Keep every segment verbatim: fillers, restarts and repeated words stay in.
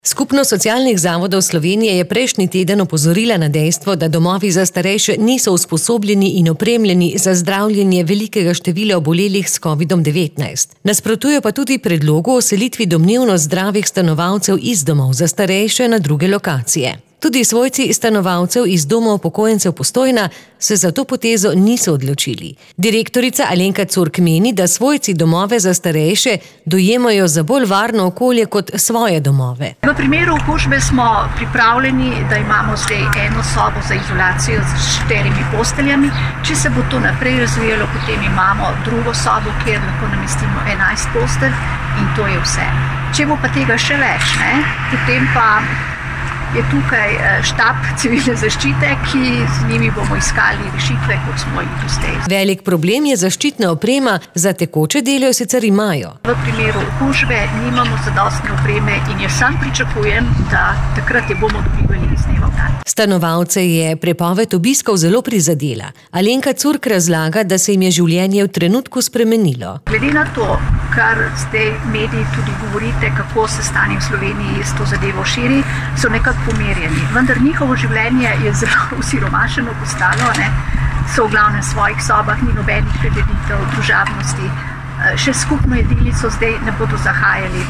Skupnost socialnih zavodov Slovenije je prejšnji teden opozorila na dejstvo, da domovi za starejše niso usposobljeni in opremljeni za zdravljenje velikega števila obolelih s kovidom devetnajst. Nasprotujejo pa tudi predlogu o selitvi domnevno zdravih stanovalcev iz domov za starejše na druge lokacije. Tudi svojci stanovalcev iz doma upokojencev Postojna se za to potezo niso odločili. Direktorica Alenka Curk meni, da svojci domove za starejše dojemajo za bolj varno okolje kot svoje domove. V primeru okužbe smo pripravljeni, da imamo zdaj eno sobo za izolacijo s štirimi posteljami. Če se bo to naprej razvijalo, potem imamo drugo sobo, kjer lahko namestimo enajst postelj in to je vse. Če bo pa tega še več, ne, potem pa je tukaj štab civilne zaščite, ki z njimi bomo iskali rešitve, kot smo jih doslej. Velik problem je zaščitna oprema, za tekoče delo jo sicer imajo. V primeru okužbe nimamo zadostne opreme in jaz sam pričakujem, da takrat je bomo dobivali iz dneva v dan. Stanovalce je prepoved obiskov zelo prizadela. Alenka Curk razlaga, da se jim je življenje v trenutku spremenilo. Glede na to, kar zdaj mediji tudi govorite, kako se stanje v Sloveniji s to zadevo širi, so nekako pomerjeni. Vendar njihovo življenje je zelo osiromašeno postalo, ne? So v glavnem svojih sobah, ni nobenih prireditev, družabnosti. Še skupno jedilnico zdaj ne bodo zahajali.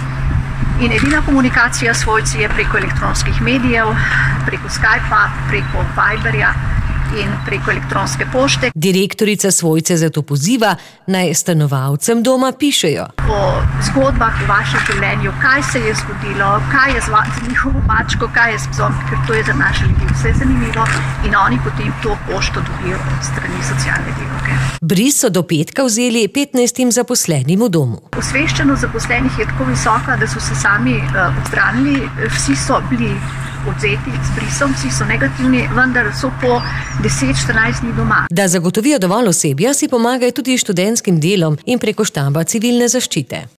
In edina komunikacija s svojci je preko elektronskih medijev, preko Skypa, preko Viberja in preko elektronske pošte. Direktorica svojce zato poziva, naj stanovalcem doma pišejo. O zgodbah v vašem življenju, kaj se je zgodilo, kaj je z njihovo mačko, kaj je s psom, ker to je za naše ljudi vse zanimivo in oni potem to pošto dobijo od strani socialne delavke. Bris so do petka vzeli petnajstim zaposlenim v domu. Osveščenost zaposlenih je tako visoka, da so se sami odstranili, vsi so bili odzeti s brisom, vsi so negativni, vendar so po deset štirinajst dni doma. Da zagotovijo dovolj osebja, si pomagajo tudi študentskim delom in preko štaba civilne zaščite.